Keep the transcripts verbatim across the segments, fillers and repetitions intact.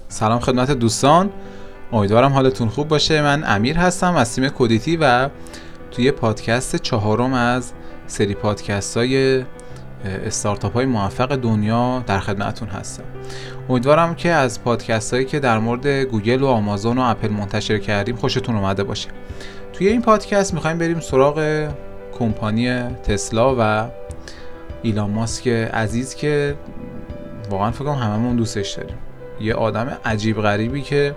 سلام خدمت دوستان، امیدوارم حالتون خوب باشه. من امیر هستم از تیم کودیتی و توی پادکست چهارم از سری پادکست های استارتاپ های موفق دنیا در خدمتون هستم. امیدوارم که از پادکست هایی که در مورد گوگل و آمازون و اپل منتشر کردیم خوشتون اومده باشه. توی این پادکست میخوایم بریم سراغ کمپانی تسلا و ایلان ماسک عزیز که واقعا فکر کنم هممون دوستش داریم. یه آدم عجیب غریبی که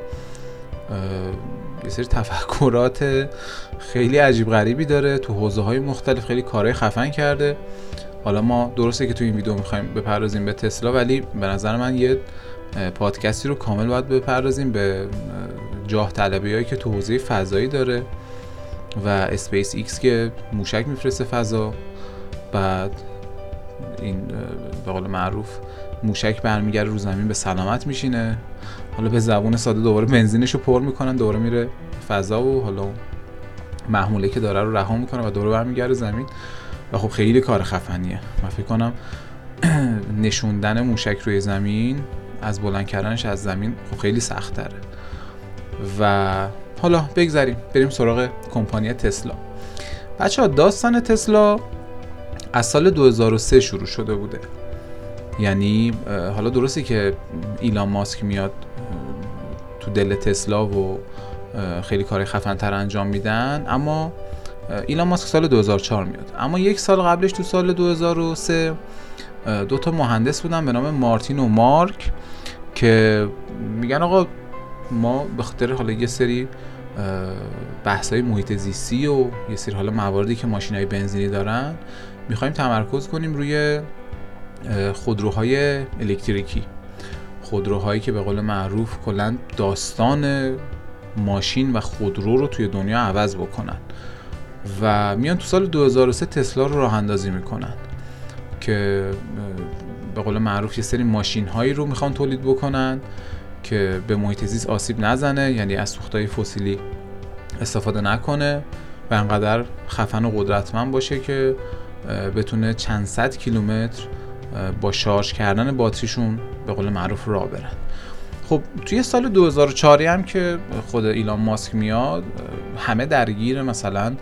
یه سری تفکرات خیلی عجیب غریبی داره، تو حوزه های مختلف خیلی کارهای خفن کرده. حالا ما درسته که تو این ویدیو میخوایم بپردازیم به تسلا، ولی به نظر من یه پادکستی رو کامل باید بپردازیم به جاه طلبی هایی که تو حوزه فضایی داره و اسپیس ایکس که موشک میفرسته فضا، بعد این به قول معروف موشک برمیگره رو زمین به سلامت میشینه، حالا به زبون ساده دوباره بنزینشو پر میکنن، دوباره میره فضا و حالا محموله که داره رو رها میکنه و دوباره برمیگره زمین و خب خیلی کار خفنیه. من فکر کنم نشوندن موشک روی زمین از بلند کردنش از زمین خب خیلی سخت تره. و حالا بگذاریم بریم سراغ کمپانی تسلا. بچه ها، داستان تسلا از سال دو هزار و سه شروع شده بوده. یعنی حالا درسته که ایلان ماسک میاد تو دل تسلا و خیلی کار خفن تر انجام میدن، اما ایلان ماسک سال دو هزار و چهار میاد. اما یک سال قبلش تو سال دو هزار و سه دو تا مهندس بودن به نام مارتین و مارک که میگن آقا ما به خاطر حالا یه سری بحث‌های محیط زیستی و یه سری حالا مواردی که ماشین‌های بنزینی دارن میخوایم تمرکز کنیم روی خودروهای الکتریکی، خودروهایی که به قول معروف کلاً داستان ماشین و خودرو رو توی دنیا عوض بکنن و میان تو سال دو هزار و سه تسلا رو راه اندازی میکنن که به قول معروف یه سری ماشین هایی رو میخوان تولید بکنن که به محیط زیست آسیب نزنه، یعنی از سوختهای فسیلی استفاده نکنه و انقدر خفن و قدرتمند باشه که بتونه چند صد کیلومتر با شارژ کردن باتریشون به قول معروف راه برن. خب توی سال دو هزار و چهار هم که خود ایلان ماسک میاد، همه درگیر مثلا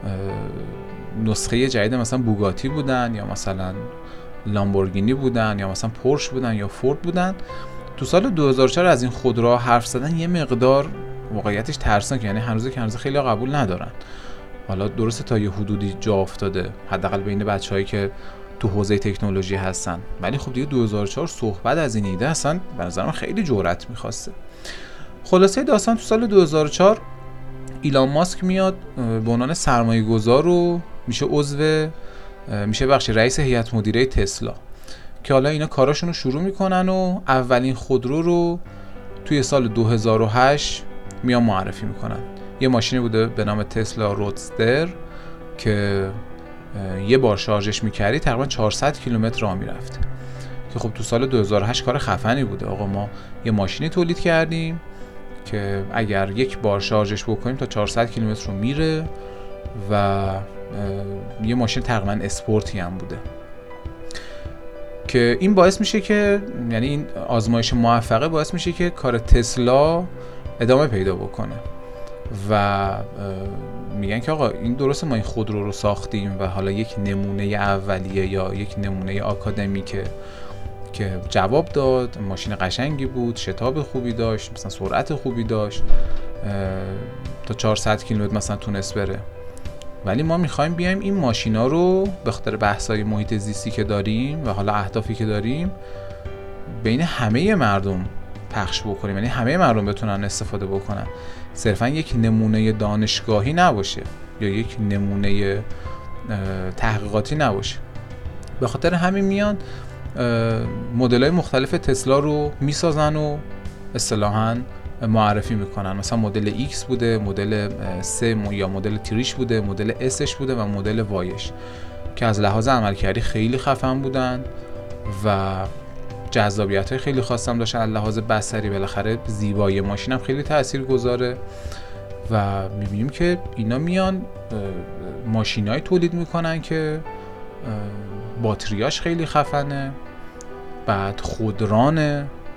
نسخه جدید مثلا بوگاتی بودن یا مثلا لامبورگینی بودن یا مثلا پورش بودن یا فورد بودن. تو سال دو هزار و چهار از این خودروها حرف زدن یه مقدار واقعیتش ترسناک، یعنی هنوز که هنوز خیلی قبول ندارن. حالا درسته تا یه حدودی جا افتاده حداقل بین بچه‌هایی که تو حوزه تکنولوژی هستن، ولی خب دیگه دو هزار و چهار صحبت از این ایده هستن به نظر من خیلی جرأت می‌خواسته. خلاصه داستان تو سال دو هزار و چهار ایلان ماسک میاد به عنوان سرمایه‌گذار رو میشه عضو میشه بخش رئیس هیئت مدیره تسلا که حالا اینا کاراشون رو شروع میکنن و اولین خودرو رو توی سال دو هزار و هشت میان معرفی میکنن. یه ماشینی بوده به نام تسلا رودستر که یه بار شارژش میکردی تقریبا چهارصد کیلومتر راه میرفت که خب تو سال دو هزار و هشت کار خفنی بوده. آقا ما یه ماشینی تولید کردیم که اگر یک بار شارژش بکنیم تا چهارصد کیلومتر رو میره و یه ماشین تقریبا اسپورتی هم بوده که این باعث میشه که یعنی این آزمایش موفقه باعث میشه که کار تسلا ادامه پیدا بکنه و میگن که آقا این درسته ما این خودرو رو ساختیم و حالا یک نمونه اولیه یا یک نمونه آکادمیکه که جواب داد، ماشین قشنگی بود، شتاب خوبی داشت، مثلا سرعت خوبی داشت، تا چهارصد کیلومتر مثلا تونست بره، ولی ما میخوایم بیایم این ماشینا رو به خاطر بحث‌های محیط زیستی که داریم و حالا اهدافی که داریم بین همه مردم پخش بکنیم، یعنی همه مردم بتونن استفاده بکنن، صرفا یک نمونه دانشگاهی نباشه یا یک نمونه تحقیقاتی نباشه. به خاطر همین میان مدل‌های مختلف تسلا رو میسازن و اصطلاحاً معرفی میکنن. مثلا مدل X بوده، مدل سه یا مدل تریش بوده، مدل اسش بوده و مدل وایش که از لحاظ عملکردی خیلی خفن بودن و جذابیت‌های خیلی خاصی هم داشتن. از لحاظ بصری بالاخره زیبایی ماشین هم خیلی تأثیر گذاره و میبینیم که اینا میان ماشینای تولید میکنن که باتریاش خیلی خفنه، بعد خودرانه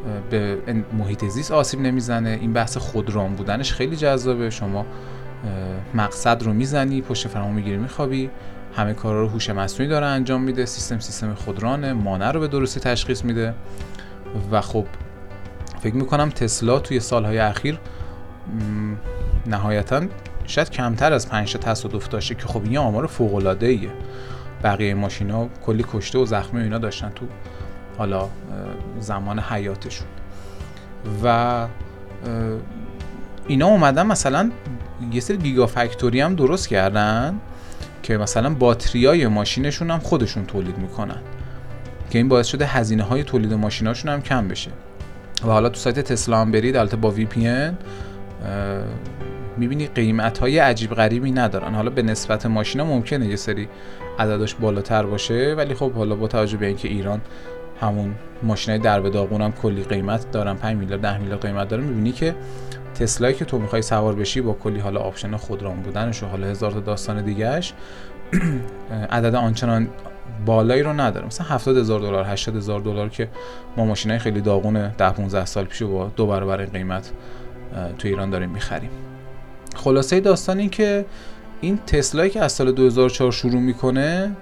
به محیط زیست آسیب نمیزنه. این بحث خودران بودنش خیلی جذابه. شما مقصد رو میزنی، پشت فرمون میگیری، میخوابی، همه کارا رو هوش مصنوعی داره انجام میده. سیستم سیستم خودرانه، مانع رو به درستی تشخیص میده. و خب فکر میکنم تسلا توی سالهای اخیر نهایتاً شاید کمتر از پنج تا تصادف داشته که خب این آمار فوق العاده ایه. بقیه ماشینا کلی کشته و زخمی و اینا داشتن تو حالا زمان حیاتشون. و اینا اومدن مثلا یه سری گیگا فکتوری هم درست کردن که مثلا باتریای ماشینشون هم خودشون تولید میکنن که این باعث شده هزینه های تولید ماشیناشون هم کم بشه. و حالا تو سایت تسلا هم برید، البته با وی پی ان میبینی قیمت های عجیب غریبی ندارن. حالا به نسبت ماشینا ممکنه یه سری عددش بالاتر باشه، ولی خب حالا با توجه به اینکه ایران همون ماشینای درب داغون هم کلی قیمت دارن، پنج میلیارد ده میلیارد قیمت داره، میبینی که تسلایی که تو میخوای سوار بشی با کلی حالا آپشن خودران بودنش و حالا هزار تا داستان دیگه‌اش عدد آنچنان بالایی رو نداره. مثلا هفتاد هزار دلار، هشتاد هزار دلار که ما ماشینای خیلی داغون ده پانزده سال پیشو با دو برابر این قیمت تو ایران داریم میخریم. خلاصه داستان این که این تسلایی که از سال دو هزار و چهار شروع میکنه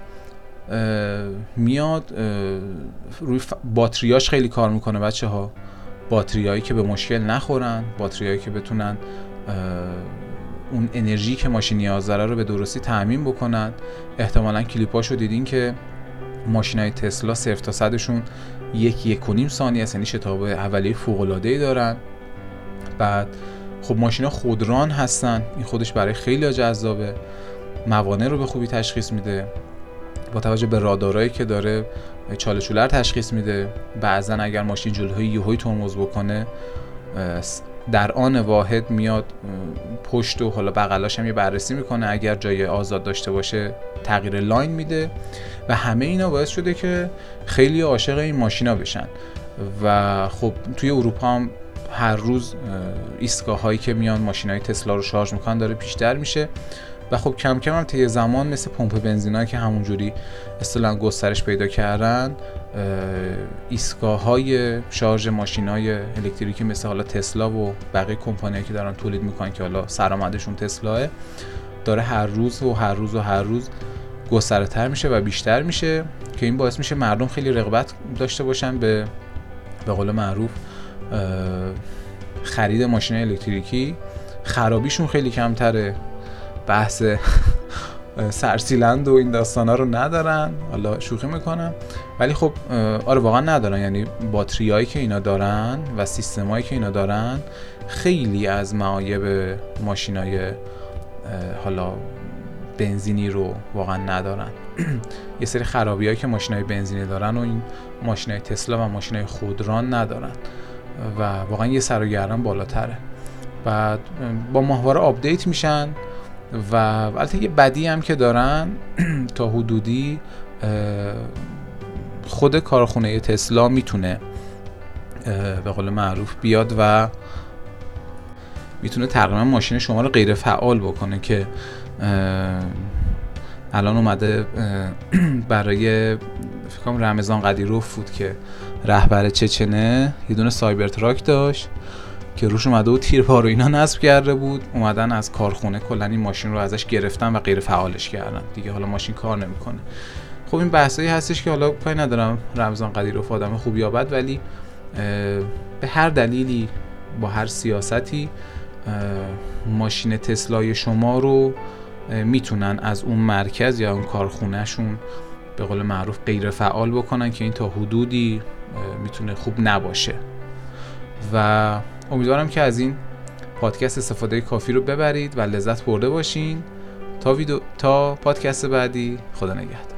میاد روی باتریاش خیلی کار میکنه بچه ها. باتریایی که به مشکل نخورن، باتریایی که بتونن اون انرژی که ماشین نیاز داره رو به درستی تامین بکنن. احتمالاً کلیپاشو دیدین که ماشینای تسلا صفر تا صدشون یک یک و نیم ثانیه است، یعنی شتاب اولیه فوق‌العاده‌ای دارن. بعد خب ماشینا خودران هستن، این خودش برای خیلی جذابه. موانع رو به خوبی تشخیص میده، با توجه به رادارایی که داره چاله چوله تشخیص میده. بعضن اگر ماشین جلوی یهویی ترمز بکنه در آن واحد میاد پشت و حالا بغلاش هم یه بررسی میکنه، اگر جای آزاد داشته باشه تغییر لاین میده. و همه اینا باعث شده که خیلی عاشق این ماشینا بشن. و خب توی اروپا هم هر روز ایستگاه هایی که میان ماشینای تسلا رو شارژ میکنن داره بیشتر میشه. و خب کم کم هم طی زمان مثل پمپ بنزینایی که همونجوری اصطلاحاً گسترش پیدا کردن، ایستگاه‌های شارژ ماشینای الکتریکی مثل حالا تسلا و بقیه کمپانیایی که دارن تولید میکنن که حالا سرآمدشون تسلاه، داره هر روز و هر روز و هر روز گسترتر میشه و بیشتر میشه که این باعث میشه مردم خیلی رغبت داشته باشن به به قول معروف خرید ماشین الکتریکی. خرابیشون خیلی کمتره، بحث سرسیلند و این داستانا رو ندارن. حالا شوخی میکنم ولی خب آره واقعا ندارن. یعنی باتریایی که اینا دارن و سیستمایی که اینا دارن خیلی از معایب ماشینای حالا بنزینی رو واقعا ندارن. یه سری خرابیایی که ماشینای بنزینی دارن و این ماشینای تسلا و ماشینای خودران ندارن و واقعا یه سر و گردن بالاتره. بعد با ماهواره آپدیت میشن و البته یه بدی هم که دارن تا حدودی خود کارخونه تسلا میتونه به قول معروف بیاد و میتونه تقریبا ماشین شما رو غیر فعال بکنه که الان اومده برای فکر کنم رمضان قدیروف بود که رهبر چچنه یه دونه سایبر تراک داشت که روش اومده و تیربار و اینا نصب کرده بود، اومدن از کارخونه کلا این ماشین رو ازش گرفتن و غیر فعالش کردن دیگه. حالا ماشین کار نمیکنه. خب این بحثایی هستش که حالا کاری ندارم رمضان قدیروف آدم خوب یا بد، ولی به هر دلیلی با هر سیاستی ماشین تسلای شما رو میتونن از اون مرکز یا اون کارخونهشون به قول معروف غیر فعال بکنن که این تا حدودی میتونه خوب نباشه. و امیدوارم که از این پادکست استفاده کافی رو ببرید و لذت برده باشین. تا ویدیو تا پادکست بعدی، خدا نگهدار.